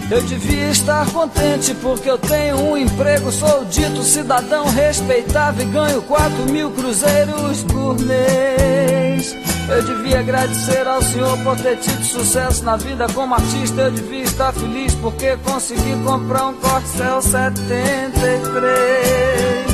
Eu devia estar contente porque eu tenho um emprego, sou dito cidadão respeitável e ganho 4.000 cruzeiros por mês. Eu devia agradecer ao Senhor por ter tido sucesso na vida como artista. Eu devia estar feliz porque consegui comprar um Corcel 73.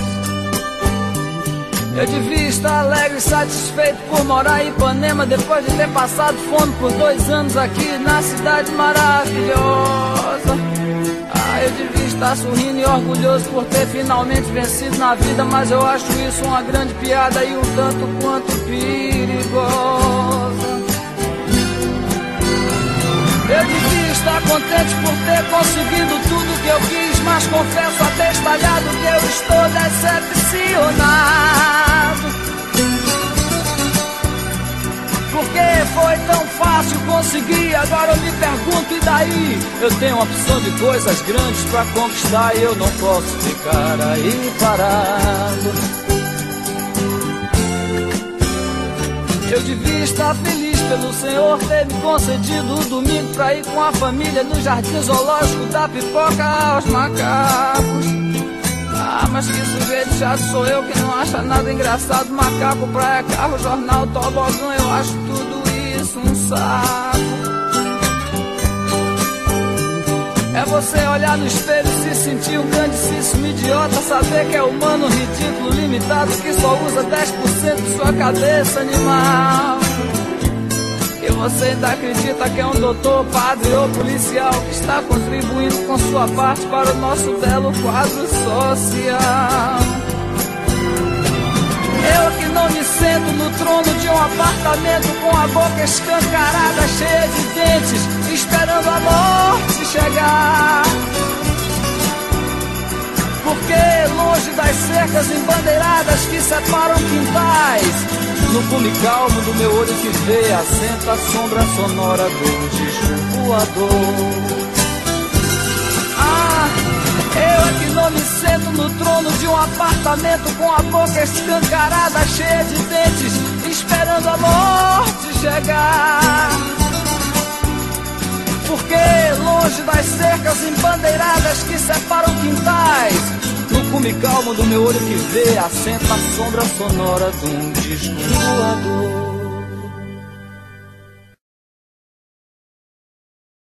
Eu devia estar alegre e satisfeito por morar em Ipanema, depois de ter passado fome por 2 anos aqui na cidade maravilhosa. Eu devia estar sorrindo e orgulhoso por ter finalmente vencido na vida, mas eu acho isso uma grande piada e um tanto quanto perigosa. Eu devia estar contente por ter conseguido tudo que eu quis, mas confesso até estalhado que eu estou decepcionado. Porque foi tão fácil conseguir, agora eu me pergunto, e daí? Eu tenho uma opção de coisas grandes pra conquistar e eu não posso ficar aí parado. Eu devia estar feliz pelo Senhor ter me concedido o domingo pra ir com a família no jardim zoológico, da pipoca aos macacos. Mas que sujeito chato sou eu que não acha nada engraçado. Macaco, praia, carro, jornal, tobogã, eu acho tudo isso um saco. É você olhar no espelho e se sentir um grandíssimo idiota, saber que é humano, ridículo, limitado, que só usa 10% de sua cabeça animal. E você ainda acredita que é um doutor, padre ou policial que está contribuindo com sua parte para o nosso belo quadro social. Eu que não me sento no trono de um apartamento com a boca escancarada, cheia de dentes, esperando a morte chegar. Porque longe das cercas embandeiradas que separam quintais, no cume calmo do meu olho que vê, assenta a sombra sonora do disco voador. Eu é que não me sento no trono de um apartamento com a boca escancarada, cheia de dentes, esperando a morte chegar. Porque longe das cercas embandeiradas que separam quintais, no cume calmo do meu olho que vê, assenta a sombra sonora de um disco voador.